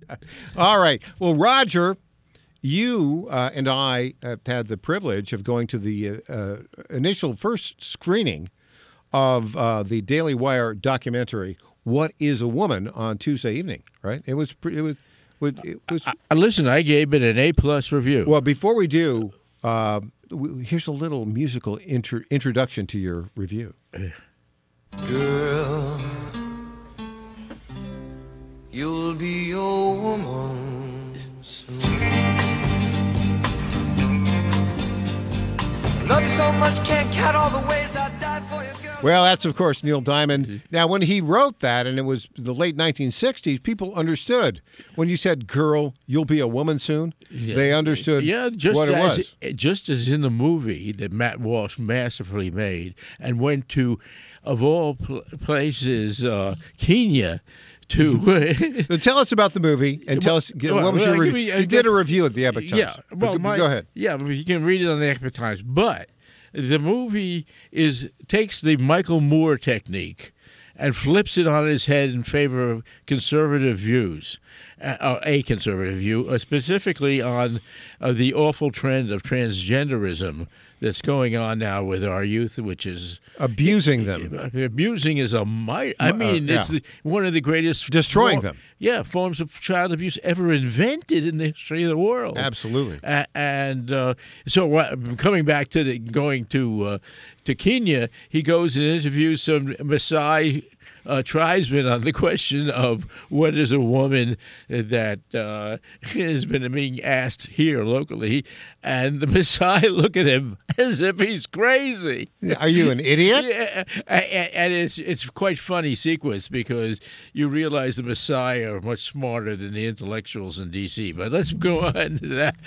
All right. Well, Roger, you and I had the privilege of going to the initial first screening of the Daily Wire documentary, "What Is a Woman?" on Tuesday evening. Right? It was. Listen, I gave it an A+ review. Well, before we do, here's a little musical introduction to your review. Girl, you'll be a woman soon. Love you so much, can't count all the ways I'd die for you, girl. Well, that's, of course, Neil Diamond. Now, when he wrote that, and it was the late 1960s, people understood. When you said, girl, you'll be a woman soon, they understood what it was. Just as in the movie that Matt Walsh masterfully made and went to, of all places, Kenya, to So tell us about the movie and tell us what was your review. You did a review at the Epoch Times. Yeah, well, go ahead. Yeah, you can read it on the Epoch Times. But the movie takes the Michael Moore technique and flips it on its head in favor of conservative views, a conservative view, specifically on the awful trend of transgenderism that's going on now with our youth, which is abusing them. Abusing is it's one of the greatest destroying them. Yeah, forms of child abuse ever invented in the history of the world. Absolutely. So coming back to going to Kenya, he goes and interviews some Maasai tribesmen on the question of what is a woman that has been being asked here locally, and the Maasai look at him as if he's crazy. Are you an idiot? Yeah, and it's quite funny sequence because you realize the Maasai are much smarter than the intellectuals in D.C. But let's go on to that.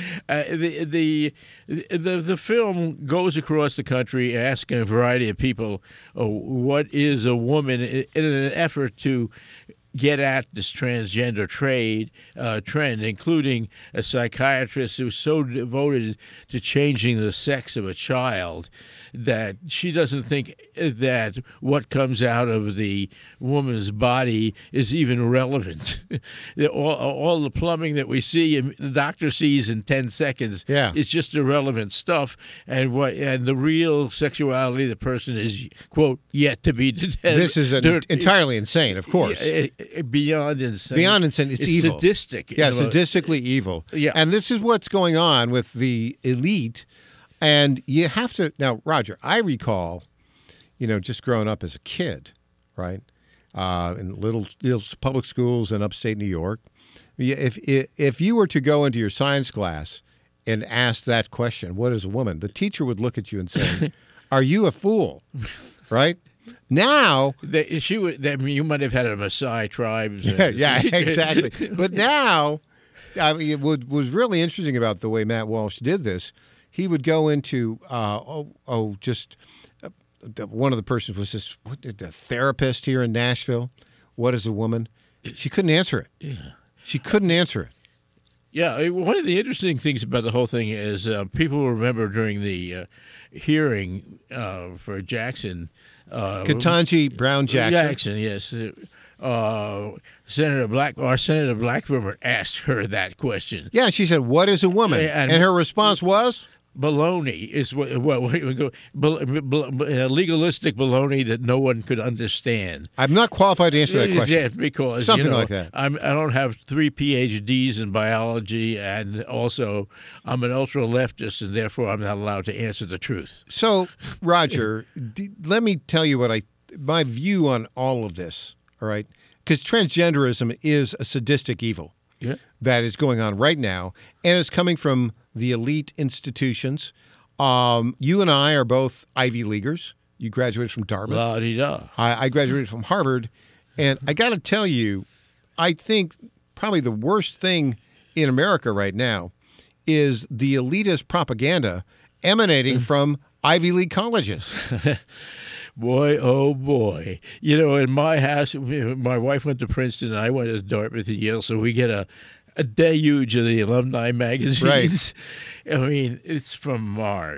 The film goes across the country asking a variety of people, what is a woman, in an effort to get at this transgender trend, including a psychiatrist who's so devoted to changing the sex of a child that she doesn't think that what comes out of the woman's body is even relevant. all the plumbing that we see, the doctor sees in 10 seconds, is just irrelevant stuff. And the real sexuality of the person is, quote, yet to be detected. This is entirely insane, of course. Beyond insane. Beyond insane. It's evil. Sadistic. Yeah, sadistically evil. Yeah. And this is what's going on with the elite. And you have to now, Roger. I recall, just growing up as a kid, right, in little public schools in upstate New York. If you were to go into your science class and ask that question, "What is a woman?" the teacher would look at you and say, "Are you a fool?" Right? Now, you might have had a Maasai tribe. Yeah, exactly. But now, what was really interesting about the way Matt Walsh did this, he would go into, one of the persons was this, the therapist here in Nashville. What is a woman? She couldn't answer it. Yeah. She couldn't answer it. Yeah, one of the interesting things about the whole thing is people remember during the hearing for Jackson. Ketanji Brown Jackson. Yes. Senator Blackburn asked her that question. Yeah, she said, "What is a woman?" And her response was? Baloney is legalistic baloney that no one could understand. I'm not qualified to answer that question. Yeah, because something like that. I don't have 3 PhDs in biology, and also I'm an ultra leftist, and therefore I'm not allowed to answer the truth. So, Roger, let me tell you my view on all of this. All right, because transgenderism is a sadistic evil that is going on right now, and it's coming from the elite institutions. You and I are both Ivy Leaguers. You graduated from Dartmouth. La-di-da. I graduated from Harvard. And I got to tell you, I think probably the worst thing in America right now is the elitist propaganda emanating from Ivy League colleges. Boy, oh boy. In my house, my wife went to Princeton, and I went to Dartmouth and Yale, so we get a deluge of the alumni magazines. Right. I mean, it's from Mars.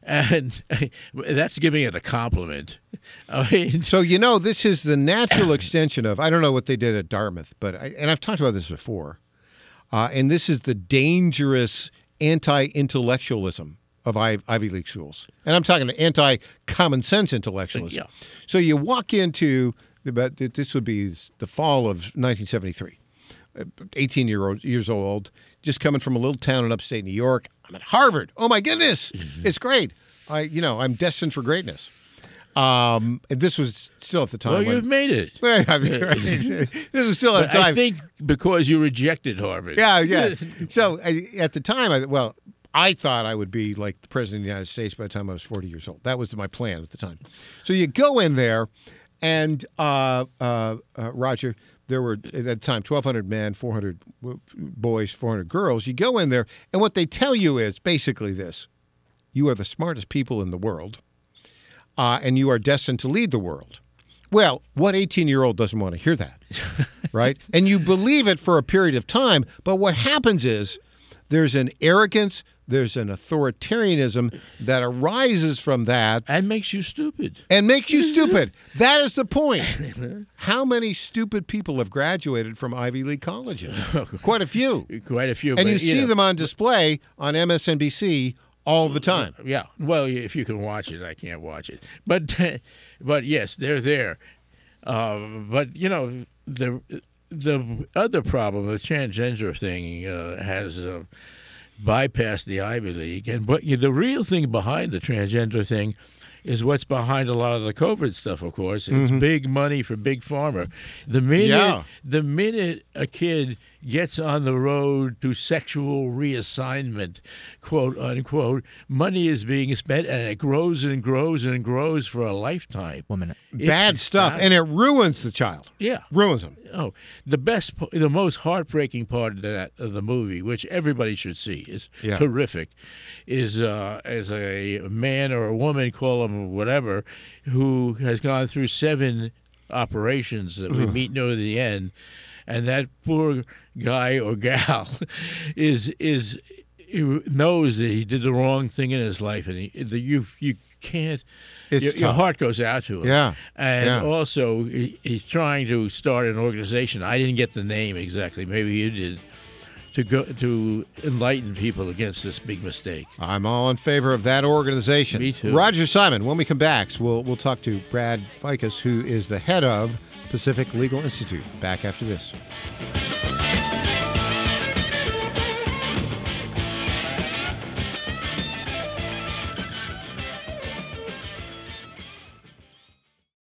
And that's giving it a compliment. I mean, So, this is the natural extension of, I don't know what they did at Dartmouth, and I've talked about this before, and this is the dangerous anti-intellectualism of Ivy League schools. And I'm talking anti-common sense intellectualism. Yeah. So you walk into, this would be the fall of 1973, 18 years old, just coming from a little town in upstate New York. I'm at Harvard. Oh, my goodness. It's great. I'm destined for greatness. And this was still at the time. well, you've made it. This was still at the time. I think because you rejected Harvard. Yeah. So at the time, I thought I would be like the president of the United States by the time I was 40 years old. That was my plan at the time. So you go in there, and Roger, there were at the time 1,200 men, 400 boys, 400 girls. You go in there, and what they tell you is basically this: you are the smartest people in the world, and you are destined to lead the world. Well, what 18-year-old doesn't want to hear that, right? And you believe it for a period of time, but what happens is there's an arrogance, there's an authoritarianism that arises from that. And makes you stupid. And makes you stupid. That is the point. How many stupid people have graduated from Ivy League colleges? Quite a few. Quite a few. And but, you see them on display on MSNBC all the time. Yeah. Well, if you can watch it, I can't watch it. But yes, they're there. But the other problem, the transgender thing, has bypassed the Ivy League, and the real thing behind the transgender thing is what's behind a lot of the COVID stuff. Of course, it's big money for big pharma. The minute a kid gets on the road to sexual reassignment, quote unquote, money is being spent, and it grows and grows and grows for a lifetime. 1 minute. Bad stuff, and it ruins the child. Yeah. Ruins them. Oh, the most heartbreaking part of the movie, which everybody should see, is terrific, is as a man or a woman, call them whatever, who has gone through 7 operations that we meet near the end, and that poor guy or gal knows that he did the wrong thing in his life, and you can't. Your heart goes out to him. Yeah. And also, he's trying to start an organization. I didn't get the name exactly. Maybe you did. To enlighten people against this big mistake. I'm all in favor of that organization. Me too. Roger Simon, when we come back, we'll talk to Brad Ficus, who is the head of Pacific Legal Institute. Back after this.